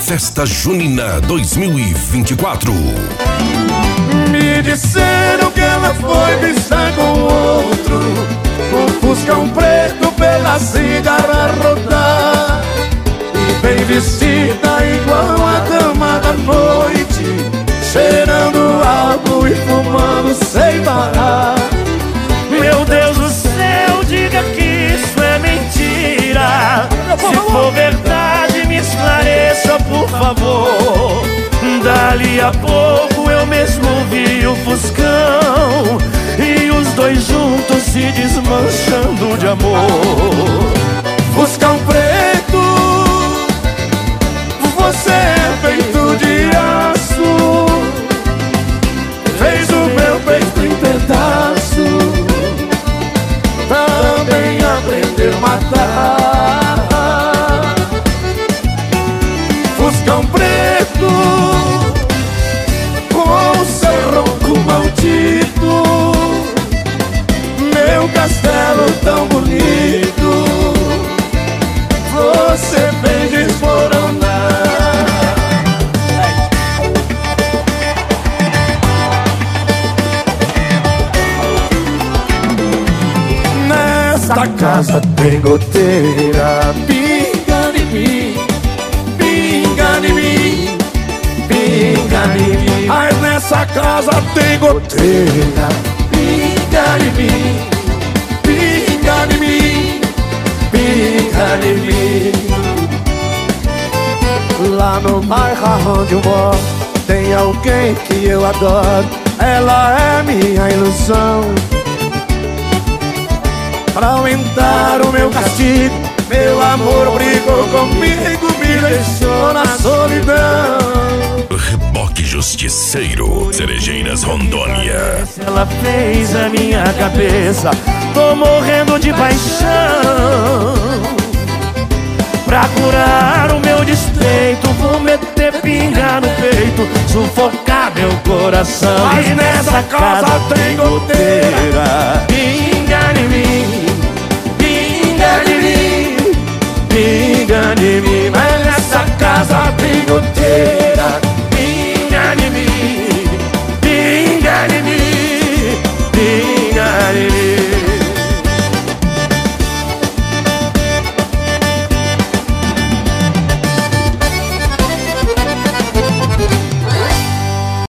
Festa Junina 2024. Me disseram que ela foi vista com outro, um fuscão preto pela cidade a rodar, e bem vestida igual a dama da noite, cheirando álcool e fumando sem parar. Meu Deus do céu, diga que isso é mentira. Se for verdade, me esclareça, por favor. Dali a pouco eu mesmo vi o fuscão e os dois juntos se desmanchando de amor. Fuscão preto, você é feito de aço, fez o meu peito em pedaço, também aprendeu a matar. Fuscão preto, com seu ronco maldito, meu castelo tão bonito, você vem desmoronar. Nesta casa tem goteira, pinga de mim, pinga de mim, pinga de mim. Ai, nessa casa tem goteira, pinga de mim, pinga de mim, pinga de mim. Lá no bairro onde eu moro tem alguém que eu adoro, ela é minha ilusão. Pra aumentar o meu castigo, meu amor brigou comigo, me deixou na solidão. Reboque Justiceiro, Cerejeiras, Rondônia. Ela fez a minha cabeça, tô morrendo de paixão. Pra curar o meu despeito, vou meter pinga no peito, sufocar meu coração. Mas nessa casa tem goteira, pinga de mim, pinga de mim, pinga de mim.